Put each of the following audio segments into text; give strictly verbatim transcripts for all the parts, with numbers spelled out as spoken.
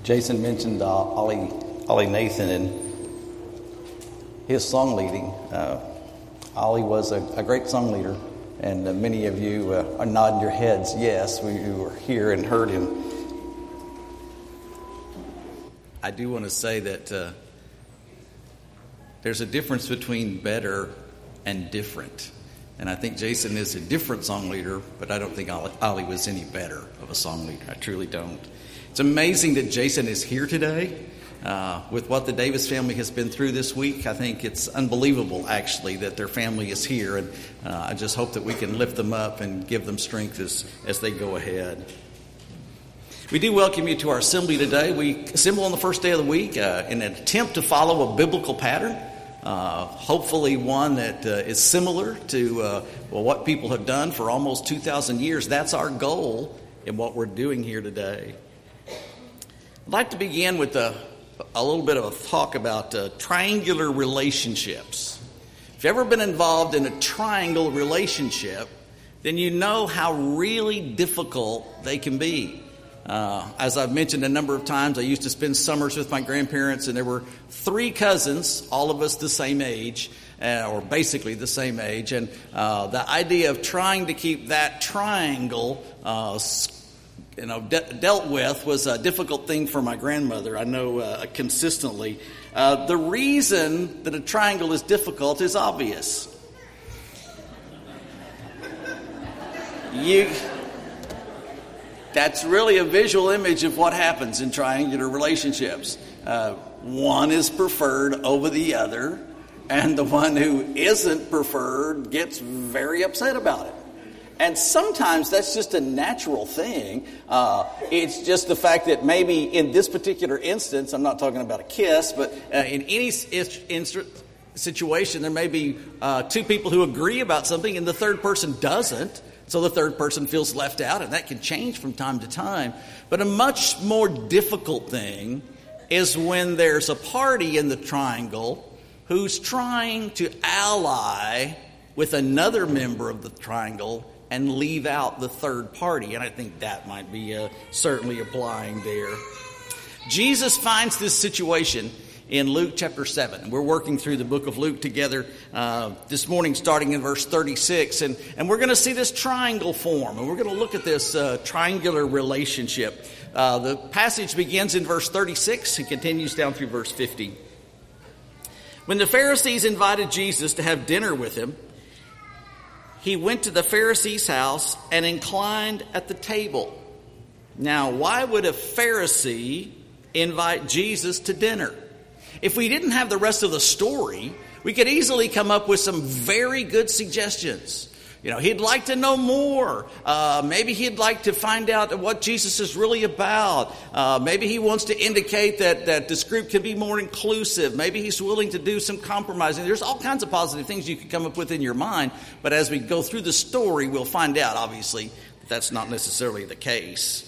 Jason mentioned uh, Ollie, Ollie Nathan and his song leading. Uh, Ollie was a, a great song leader, and uh, many of you uh, are nodding your heads. Yes, we were here and heard him. I do want to say that uh, there's a difference between better and different. And I think Jason is a different song leader, but I don't think Ollie, Ollie was any better of a song leader. I truly don't. It's amazing that Jason is here today. Uh, with what the Davis family has been through this week, I think it's unbelievable, actually, that their family is here. And uh, I just hope that we can lift them up and give them strength as, as they go ahead. We do welcome you to our assembly today. We assemble on the first day of the week uh, in an attempt to follow a biblical pattern. Uh, hopefully one that uh, is similar to uh, well, what people have done for almost two thousand years. That's our goal in what we're doing here today. I'd like to begin with a, a little bit of a talk about uh, triangular relationships. If you've ever been involved in a triangle relationship, then you know how really difficult they can be. Uh, as I've mentioned a number of times, I used to spend summers with my grandparents, and there were three cousins, all of us the same age, uh, or basically the same age. And uh, the idea of trying to keep that triangle, uh, you know, de- dealt with was a difficult thing for my grandmother. I know uh, consistently. Uh, the reason that a triangle is difficult is obvious. You. That's really a visual image of what happens in triangular relationships. Uh, one is preferred over the other, and the one who isn't preferred gets very upset about it. And sometimes that's just a natural thing. Uh, it's just the fact that maybe in this particular instance, I'm not talking about a kiss, but uh, in any instance, situation, there may be uh, two people who agree about something and the third person doesn't. So the third person feels left out, and that can change from time to time. But a much more difficult thing is when there's a party in the triangle who's trying to ally with another member of the triangle and leave out the third party. And I think that might be uh, certainly applying there. Jesus finds this situation in Luke chapter seven. We're working through the book of Luke together uh, this morning, starting in verse thirty-six. And, and we're going to see this triangle form, and we're going to look at this uh, triangular relationship. Uh, the passage begins in verse thirty-six and continues down through verse fifty. When the Pharisees invited Jesus to have dinner with him, he went to the Pharisee's house and inclined at the table. Now, why would a Pharisee invite Jesus to dinner? If we didn't have the rest of the story, we could easily come up with some very good suggestions. You know, he'd like to know more. Uh, maybe he'd like to find out what Jesus is really about. Uh, maybe he wants to indicate that, that this group can be more inclusive. Maybe he's willing to do some compromising. There's all kinds of positive things you could come up with in your mind. But as we go through the story, we'll find out, obviously, that that's not necessarily the case.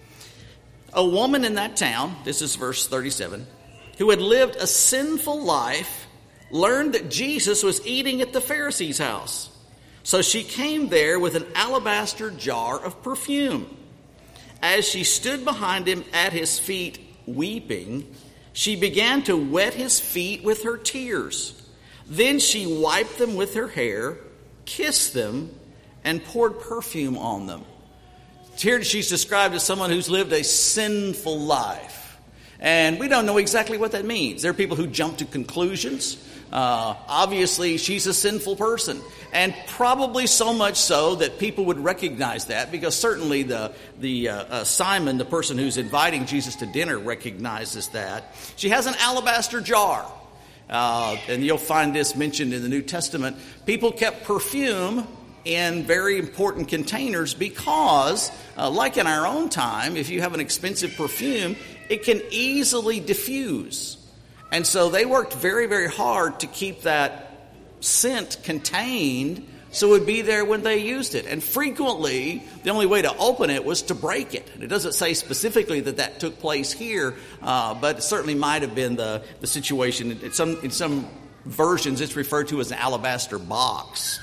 A woman in that town, this is verse thirty-seven, who had lived a sinful life, learned that Jesus was eating at the Pharisee's house. So she came there with an alabaster jar of perfume. As she stood behind him at his feet weeping, she began to wet his feet with her tears. Then she wiped them with her hair, kissed them, and poured perfume on them. Here she's described as someone who's lived a sinful life. And we don't know exactly what that means. There are people who jump to conclusions. Uh, obviously, she's a sinful person. And probably so much so that people would recognize that, because certainly the, the uh, uh, Simon, the person who's inviting Jesus to dinner, recognizes that. She has an alabaster jar. Uh, and you'll find this mentioned in the New Testament. People kept perfume in very important containers because, uh, like in our own time, if you have an expensive perfume, it can easily diffuse. And so they worked very, very hard to keep that scent contained so it would be there when they used it. And frequently, the only way to open it was to break it. And it doesn't say specifically that that took place here, uh, but it certainly might have been the, the situation. In some, in some versions, it's referred to as an alabaster box.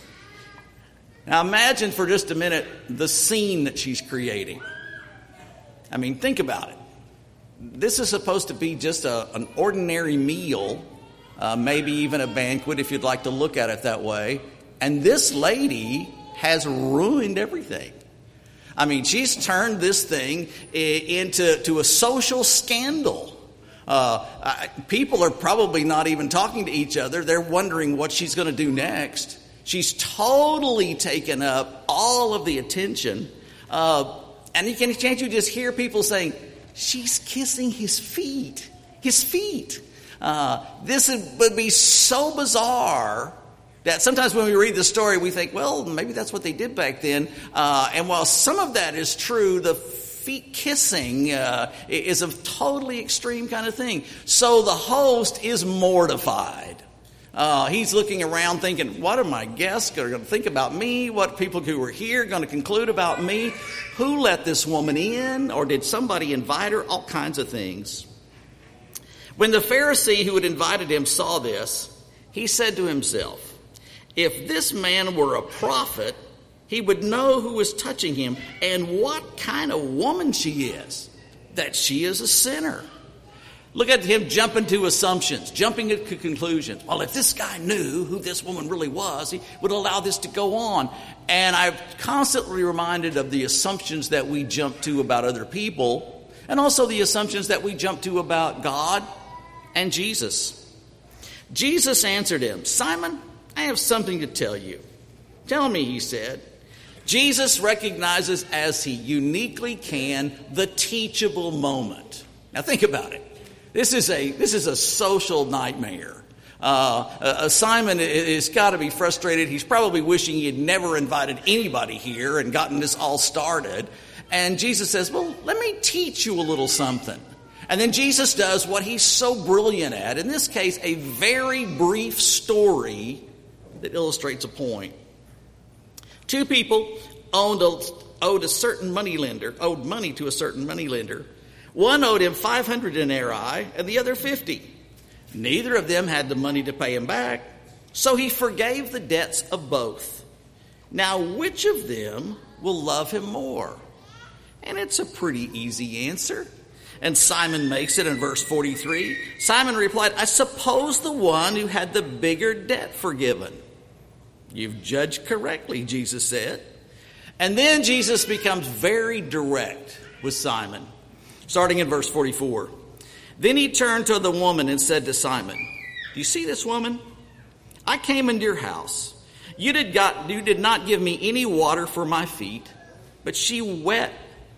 Now imagine for just a minute the scene that she's creating. I mean, think about it. this is supposed to be just a, an ordinary meal, uh, maybe even a banquet if you'd like to look at it that way. And this lady has ruined everything. I mean, she's turned this thing into to a social scandal. Uh, I, people are probably not even talking to each other. They're wondering what she's going to do next. She's totally taken up all of the attention. Uh, and you can, can't you just hear people saying, she's kissing his feet, his feet. Uh, this would be so bizarre that sometimes when we read the story, we think, well, maybe that's what they did back then. Uh, and while some of that is true, the feet kissing uh, is a totally extreme kind of thing. So the host is mortified. Uh, he's looking around thinking, what are my guests going to think about me? What people who were here going to conclude about me? Who let this woman in? Or did somebody invite her? All kinds of things. When the Pharisee who had invited him saw this, he said to himself, if this man were a prophet, he would know who was touching him and what kind of woman she is, that she is a sinner. Look at him jumping to assumptions, jumping to conclusions. Well, if this guy knew who this woman really was, he would allow this to go on. And I'm constantly reminded of the assumptions that we jump to about other people, and also the assumptions that we jump to about God and Jesus. Jesus answered him, Simon, I have something to tell you. Tell me, he said. Jesus recognizes as he uniquely can the teachable moment. Now think about it. This is a this is a social nightmare. Uh, uh, Simon has got to be frustrated. He's probably wishing he had never invited anybody here and gotten this all started. And Jesus says, well, let me teach you a little something. And then Jesus does what he's so brilliant at. In this case, a very brief story that illustrates a point. Two people owned a, owed a certain moneylender, owed money to a certain moneylender. One owed him five hundred denarii and the other fifty. Neither of them had the money to pay him back, so he forgave the debts of both. Now, which of them will love him more? And it's a pretty easy answer. And Simon makes it in verse forty-three. Simon replied, I suppose the one who had the bigger debt forgiven. You've judged correctly, Jesus said. And then Jesus becomes very direct with Simon, starting in verse forty-four. Then he turned to the woman and said to Simon, do you see this woman? I came into your house. You did, got, you did not give me any water for my feet, but she wet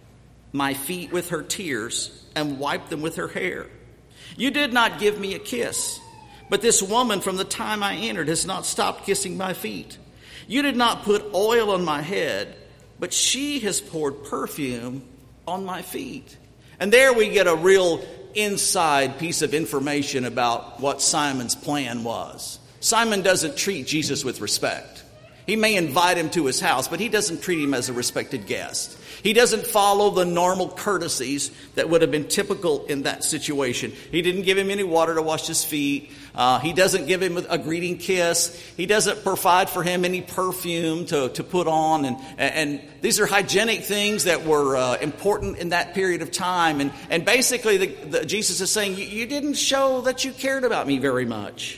my feet with her tears and wiped them with her hair. You did not give me a kiss, but this woman from the time I entered has not stopped kissing my feet. You did not put oil on my head, but she has poured perfume on my feet. And there we get a real inside piece of information about what Simon's plan was. Simon doesn't treat Jesus with respect. He may invite him to his house, but he doesn't treat him as a respected guest. He doesn't follow the normal courtesies that would have been typical in that situation. He didn't give him any water to wash his feet. Uh, he doesn't give him a greeting kiss. He doesn't provide for him any perfume to, to put on. And, and these are hygienic things that were uh, important in that period of time. And, and basically, the, the, Jesus is saying, you, you didn't show that you cared about me very much.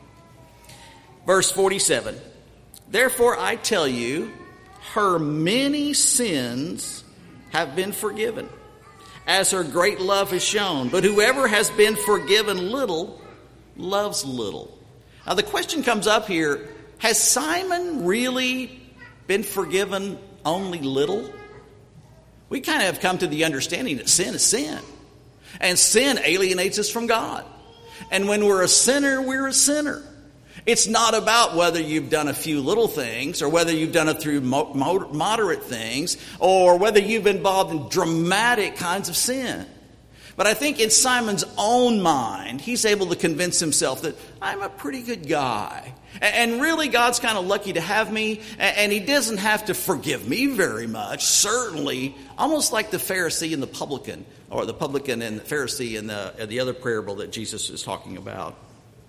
Verse forty-seven. Therefore, I tell you, her many sins have been forgiven, as her great love has shown. But whoever has been forgiven little loves little. Now the question comes up here, has Simon really been forgiven only little? We kind of have come to the understanding that sin is sin. And sin alienates us from God. And when we're a sinner, we're a sinner. It's not about whether you've done a few little things or whether you've done it through mo- mo- moderate things or whether you've been involved in dramatic kinds of sin. But I think in Simon's own mind, he's able to convince himself that I'm a pretty good guy. And really, God's kind of lucky to have me, and he doesn't have to forgive me very much, certainly, almost like the Pharisee and the publican, or the publican and the Pharisee in the, in the other parable that Jesus is talking about.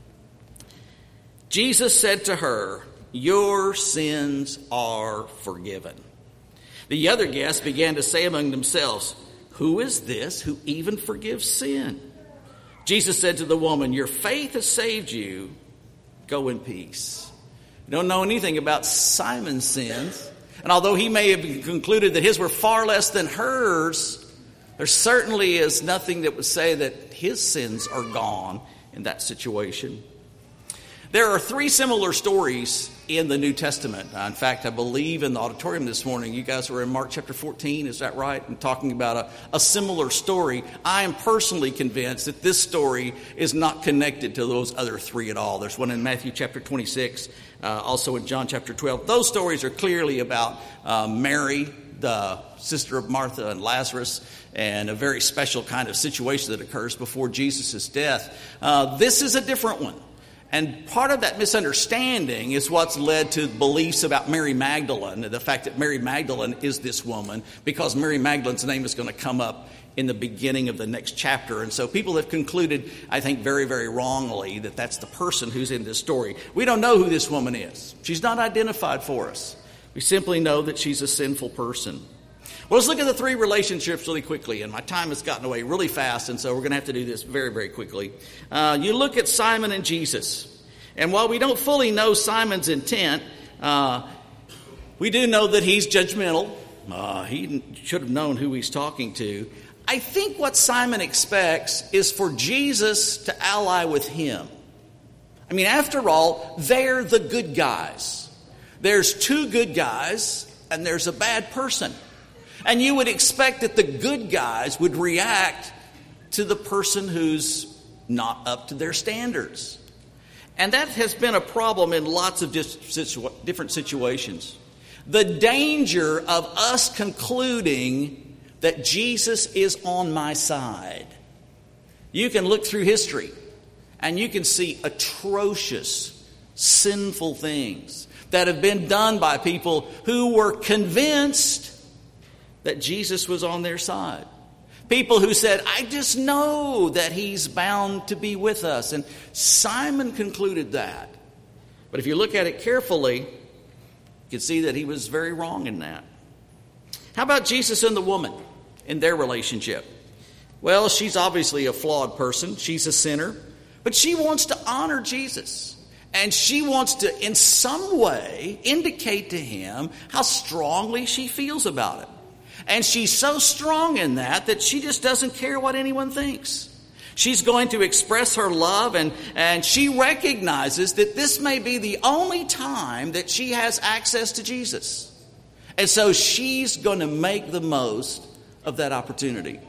Jesus said to her, your sins are forgiven. The other guests began to say among themselves, who is this who even forgives sin? Jesus said to the woman, your faith has saved you. Go in peace. You don't know anything about Simon's sins. And although he may have concluded that his were far less than hers, there certainly is nothing that would say that his sins are gone in that situation. There are three similar stories in the New Testament. In fact, I believe in the auditorium this morning, you guys were in Mark chapter fourteen, is that right? And talking about a, a similar story. I am personally convinced that this story is not connected to those other three at all. There's one in Matthew chapter twenty-six, uh, also in John chapter twelve. Those stories are clearly about uh, Mary, the sister of Martha and Lazarus, and a very special kind of situation that occurs before Jesus' death. Uh, this is a different one. And part of that misunderstanding is what's led to beliefs about Mary Magdalene, the fact that Mary Magdalene is this woman, because Mary Magdalene's name is going to come up in the beginning of the next chapter. And so people have concluded, I think very, very wrongly, that that's the person who's in this story. We don't know who this woman is. She's not identified for us. We simply know that she's a sinful person. Well, let's look at the three relationships really quickly, and my time has gotten away really fast, and so we're going to have to do this very, very quickly. Uh, you look at Simon and Jesus, and while we don't fully know Simon's intent, uh, we do know that he's judgmental. Uh, he should have known who he's talking to. I think what Simon expects is for Jesus to ally with him. I mean, after all, they're the good guys. There's two good guys, and there's a bad person. And you would expect that the good guys would react to the person who's not up to their standards. And that has been a problem in lots of different situations. The danger of us concluding that Jesus is on my side. You can look through history and you can see atrocious, sinful things that have been done by people who were convinced that Jesus was on their side. People who said, I just know that he's bound to be with us. And Simon concluded that. But if you look at it carefully, you can see that he was very wrong in that. How about Jesus and the woman in their relationship? Well, she's obviously a flawed person. She's a sinner. But she wants to honor Jesus. And she wants to, in some way, indicate to him how strongly she feels about it. And she's so strong in that that she just doesn't care what anyone thinks. She's going to express her love, and, and she recognizes that this may be the only time that she has access to Jesus. And so she's going to make the most of that opportunity.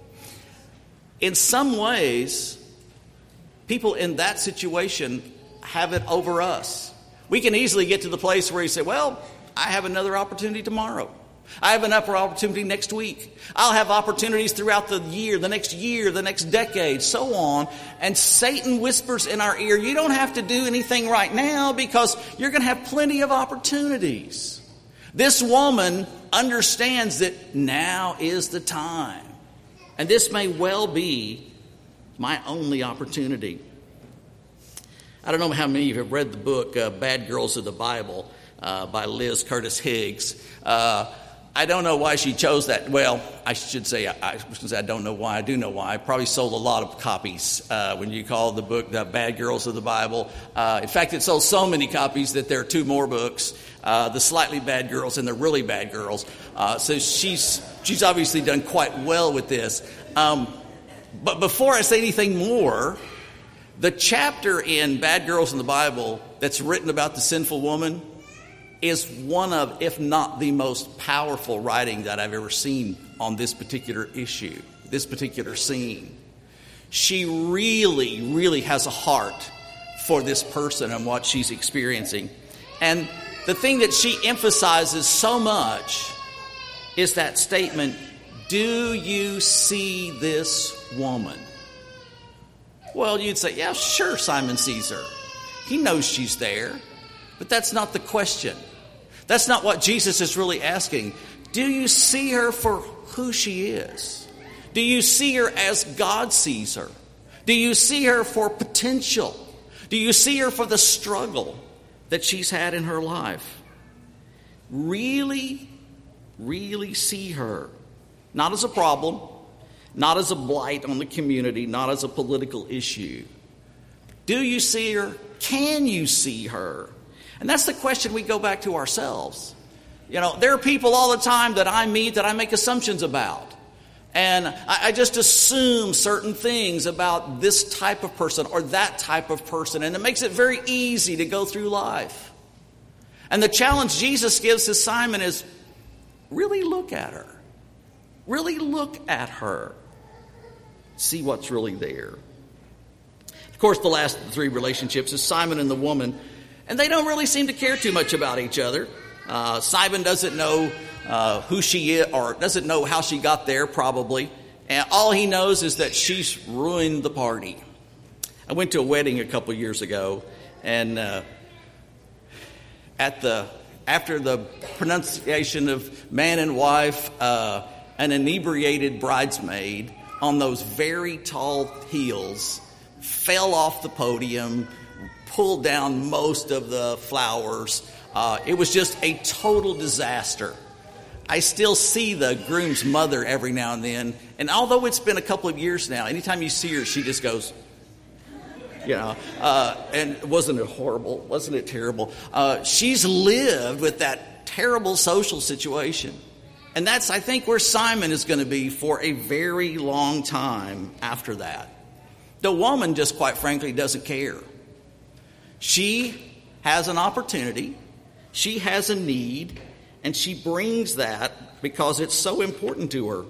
In some ways, people in that situation have it over us. We can easily get to the place where you say, well, I have another opportunity tomorrow. I have an upper opportunity next week. I'll have opportunities throughout the year, the next year, the next decade, so on. And Satan whispers in our ear, you don't have to do anything right now because you're going to have plenty of opportunities. This woman understands that now is the time. And this may well be my only opportunity. I don't know how many of you have read the book uh, Bad Girls of the Bible uh, by Liz Curtis Higgs. Uh, I don't know why she chose that. Well, I should say, I, I was going to say I don't know why. I do know why. I probably sold a lot of copies uh, when you call the book the Bad Girls of the Bible. Uh, in fact, it sold so many copies that there are two more books, uh, the Slightly Bad Girls and the Really Bad Girls. Uh, so she's she's obviously done quite well with this. Um, but before I say anything more, the chapter in Bad Girls in the Bible that's written about the sinful woman is one of, if not the most powerful writing that I've ever seen on this particular issue, this particular scene. She really, really has a heart for this person and what she's experiencing. And the thing that she emphasizes so much is that statement, do you see this woman? Well, you'd say, yeah, sure, Simon sees her. He knows she's there. But that's not the question. That's not what Jesus is really asking. Do you see her for who she is? Do you see her as God sees her? Do you see her for potential? Do you see her for the struggle that she's had in her life? Really, really see her. Not as a problem, not as a blight on the community, not as a political issue. Do you see her? Can you see her? And that's the question we go back to ourselves. You know, there are people all the time that I meet that I make assumptions about. And I, I just assume certain things about this type of person or that type of person. And it makes it very easy to go through life. And the challenge Jesus gives to Simon is, really look at her. Really look at her. See what's really there. Of course, the last of the three relationships is Simon and the woman. And they don't really seem to care too much about each other. Uh, Simon doesn't know uh, who she is, or doesn't know how she got there, probably. And all he knows is that she's ruined the party. I went to a wedding a couple years ago, and uh, at the after the pronunciation of man and wife, uh, an inebriated bridesmaid on those very tall heels fell off the podium, pulled down most of the flowers. Uh, it was just a total disaster. I still see the groom's mother every now and then. And although it's been a couple of years now, anytime you see her, she just goes, you know. Uh, and wasn't it horrible? Wasn't it terrible? Uh, she's lived with that terrible social situation. And that's, I think, where Simon is going to be for a very long time after that. The woman just, quite frankly, doesn't care. She has an opportunity. She has a need. And she brings that because it's so important to her.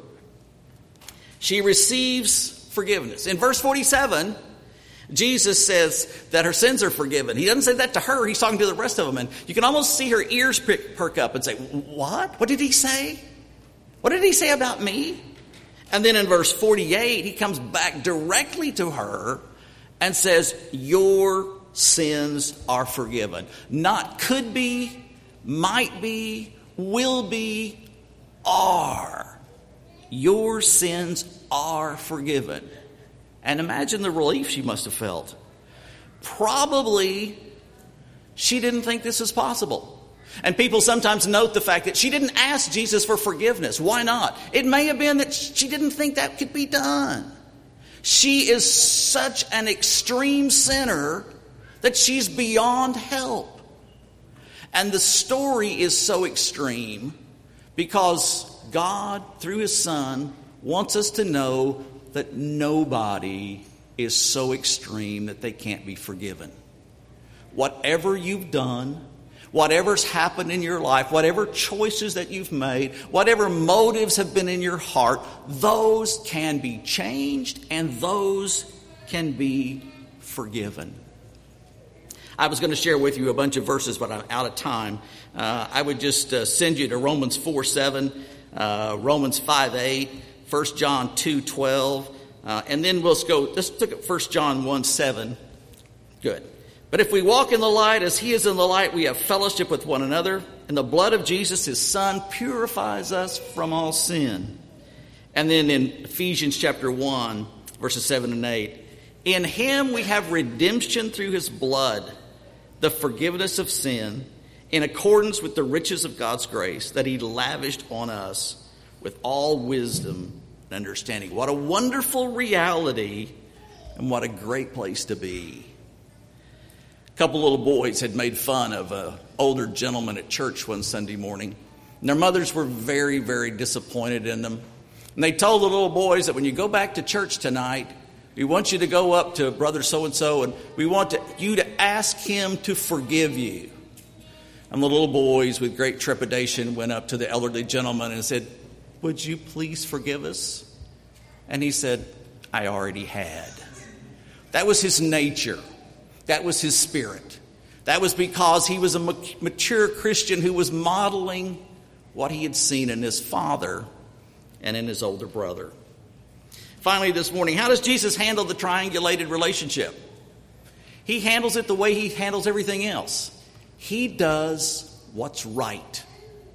She receives forgiveness. In verse forty-seven, Jesus says that her sins are forgiven. He doesn't say that to her. He's talking to the rest of them. And you can almost see her ears perk up and say, what? What did he say? What did he say about me? And then in verse forty-eight, he comes back directly to her and says, your sins are forgiven. Not could be, might be, will be, are. Your sins are forgiven. And imagine the relief she must have felt. Probably she didn't think this was possible. And people sometimes note the fact that she didn't ask Jesus for forgiveness. Why not? It may have been that she didn't think that could be done. She is such an extreme sinner that she's beyond help. And the story is so extreme because God, through His Son, wants us to know that nobody is so extreme that they can't be forgiven. Whatever you've done, whatever's happened in your life, whatever choices that you've made, whatever motives have been in your heart, those can be changed and those can be forgiven. I was going to share with you a bunch of verses, but I'm out of time. Uh, I would just uh, send you to Romans four seven, uh, Romans five eight, First John two twelve, uh, and then we'll go, let's look at First John one seven. Good. But if we walk in the light as He is in the light, we have fellowship with one another, and the blood of Jesus, His Son, purifies us from all sin. And then in Ephesians chapter one, verses seven and eight, in Him we have redemption through His blood, the forgiveness of sin, in accordance with the riches of God's grace that He lavished on us with all wisdom and understanding. What a wonderful reality and what a great place to be. A couple little boys had made fun of an older gentleman at church one Sunday morning. And their mothers were very, very disappointed in them. And they told the little boys that when you go back to church tonight, we want you to go up to brother so-and-so and we want to, you to ask him to forgive you. And the little boys with great trepidation went up to the elderly gentleman and said, would you please forgive us? And he said, I already had. That was his nature. That was his spirit. That was because he was a mature Christian who was modeling what he had seen in his father and in his older brother. Finally this morning, how does Jesus handle the triangulated relationship? He handles it the way He handles everything else. He does what's right.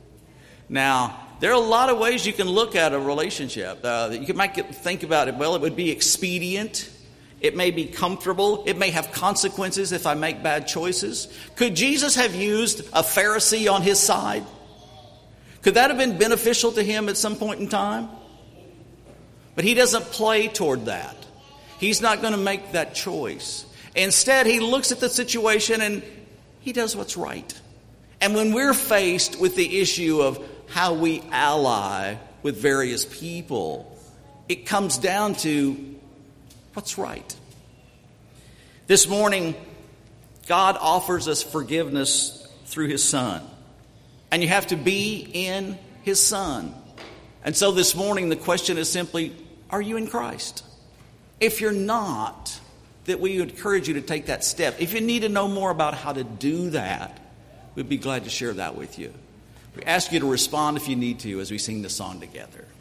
Now, there are a lot of ways you can look at a relationship. Uh, you might get, think about it, well, it would be expedient. It may be comfortable. It may have consequences if I make bad choices. Could Jesus have used a Pharisee on His side? Could that have been beneficial to Him at some point in time? But he doesn't play toward that. He's not going to make that choice. Instead, he looks at the situation and he does what's right. And when we're faced with the issue of how we ally with various people, it comes down to what's right. This morning, God offers us forgiveness through his Son. And you have to be in his Son. And so this morning, the question is simply, are you in Christ? If you're not, that we would encourage you to take that step. If you need to know more about how to do that, we'd be glad to share that with you. We ask you to respond if you need to as we sing the song together.